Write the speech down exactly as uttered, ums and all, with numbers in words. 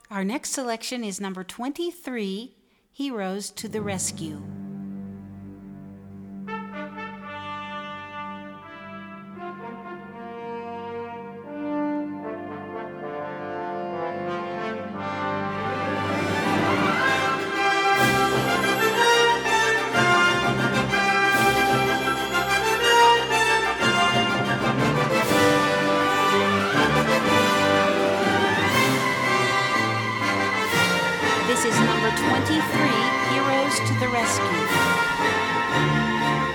Our next selection is number twenty-three, Heroes to the Rescue. This is number twenty-three, Heroes to the Rescue.